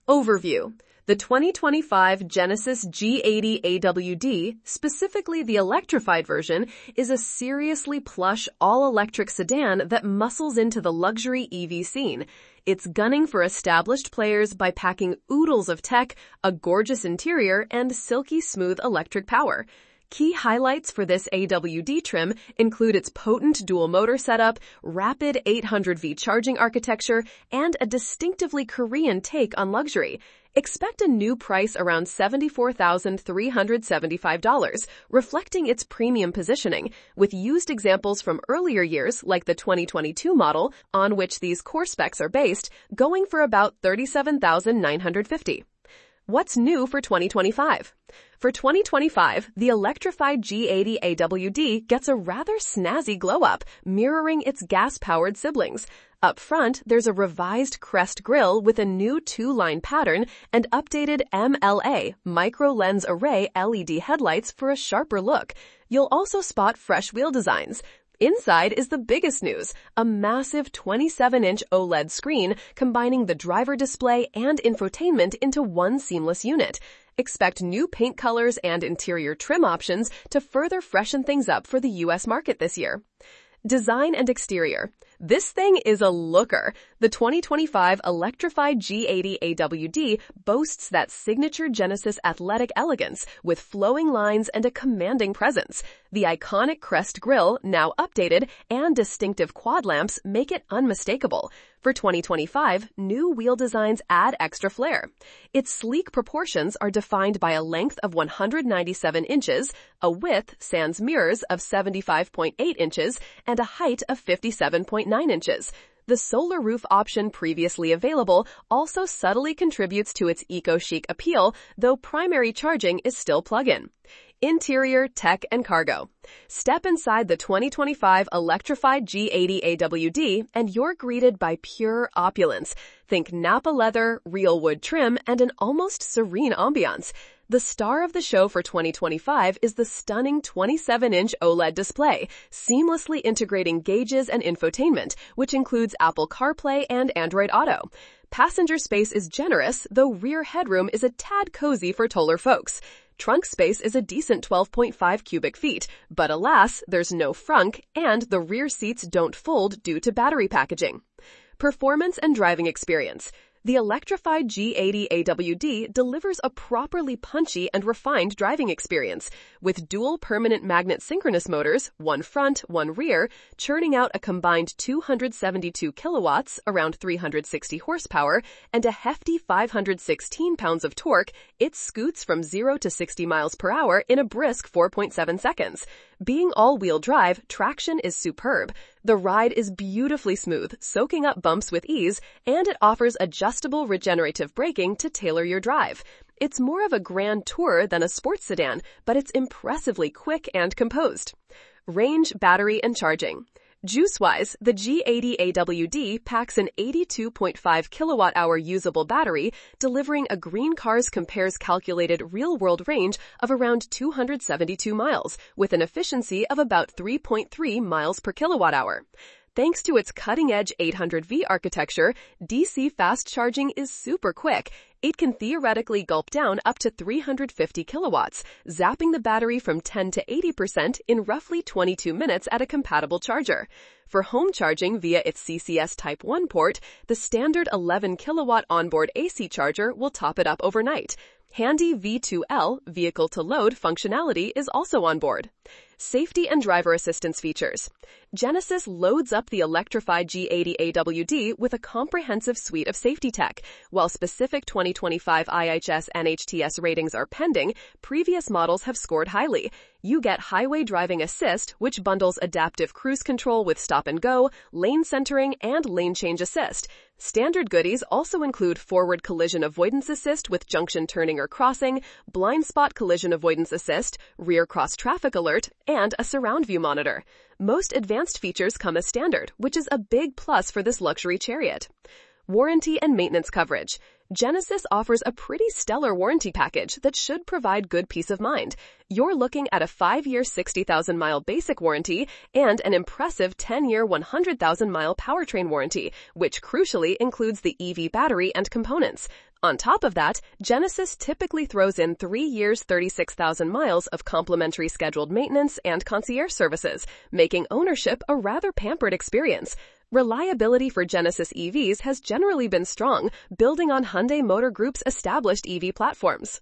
Overview. The 2025 Genesis G80 AWD, specifically the electrified version, is a seriously plush all-electric sedan that muscles into the luxury EV scene. It's gunning for established players by packing oodles of tech, a gorgeous interior, and silky smooth electric power. Key highlights for this AWD trim include its potent dual-motor setup, rapid 800V charging architecture, and a distinctively Korean take on luxury. Expect a new price around $74,375, reflecting its premium positioning, with used examples from earlier years, like the 2022 model, on which these core specs are based, going for about $37,950. What's new for 2025? For 2025, the electrified G80 AWD gets a rather snazzy glow-up, mirroring its gas-powered siblings. Up front, there's a revised crest grille with a new two-line pattern and updated MLA, micro-lens array LED headlights for a sharper look. You'll also spot fresh wheel designs. Inside is the biggest news, a massive 27-inch OLED screen combining the driver display and infotainment into one seamless unit. Expect new paint colors and interior trim options to further freshen things up for the US market this year. Design and exterior. This thing is a looker. The 2025 electrified G80 AWD boasts that signature Genesis athletic elegance with flowing lines and a commanding presence. The iconic crest grille, now updated, and distinctive quad lamps make it unmistakable. For 2025, new wheel designs add extra flair. Its sleek proportions are defined by a length of 197 inches, a width, sans mirrors, of 75.8 inches, and a height of 57.9 inches. The solar roof option previously available also subtly contributes to its eco-chic appeal, though primary charging is still plug-in. Interior, tech, and cargo. Step inside the 2025 electrified G80 AWD and you're greeted by pure opulence. Think Napa leather, real wood trim, and an almost serene ambiance. The star of the show for 2025 is the stunning 27-inch OLED display, seamlessly integrating gauges and infotainment, which includes Apple CarPlay and Android Auto. Passenger space is generous, though rear headroom is a tad cozy for taller folks. Trunk space is a decent 12.5 cubic feet, but alas, there's no frunk, and the rear seats don't fold due to battery packaging. Performance and driving experience. The electrified G80 AWD delivers a properly punchy and refined driving experience, with dual permanent magnet synchronous motors, one front, one rear, churning out a combined 272 kilowatts, around 360 horsepower, and a hefty 516 pounds of torque. It scoots from 0 to 60 miles per hour in a brisk 4.7 seconds. Being all-wheel drive, traction is superb. The ride is beautifully smooth, soaking up bumps with ease, and it offers adjustable regenerative braking to tailor your drive. It's more of a grand tourer than a sports sedan, but it's impressively quick and composed. Range, battery, and charging. Juice-wise, the G80 AWD packs an 82.5 kilowatt-hour usable battery, delivering a Green Cars Compares calculated real-world range of around 272 miles, with an efficiency of about 3.3 miles per kilowatt-hour. Thanks to its cutting-edge 800V architecture, DC fast charging is super quick. It can theoretically gulp down up to 350 kilowatts, zapping the battery from 10 to 80% in roughly 22 minutes at a compatible charger. For home charging via its CCS Type 1 port, the standard 11 kilowatt onboard AC charger will top it up overnight. Handy V2L, vehicle-to-load functionality is also on board. Safety and driver assistance features. Genesis loads up the electrified G80 AWD with a comprehensive suite of safety tech. While specific 2025 IHS NHTS ratings are pending, previous models have scored highly. You get Highway Driving Assist, which bundles adaptive cruise control with stop and go, lane centering, and lane change assist. Standard goodies also include forward collision avoidance assist with junction turning or crossing, blind spot collision avoidance assist, rear cross traffic alert, and a surround view monitor. Most advanced features come as standard, which is a big plus for this luxury chariot. Warranty and maintenance coverage. Genesis offers a pretty stellar warranty package that should provide good peace of mind. You're looking at a 5-year 60,000-mile basic warranty and an impressive 10-year 100,000-mile powertrain warranty, which crucially includes the EV battery and components. On top of that, Genesis typically throws in 3 years, 36,000 miles of complimentary scheduled maintenance and concierge services, making ownership a rather pampered experience. Reliability for Genesis EVs has generally been strong, building on Hyundai Motor Group's established EV platforms.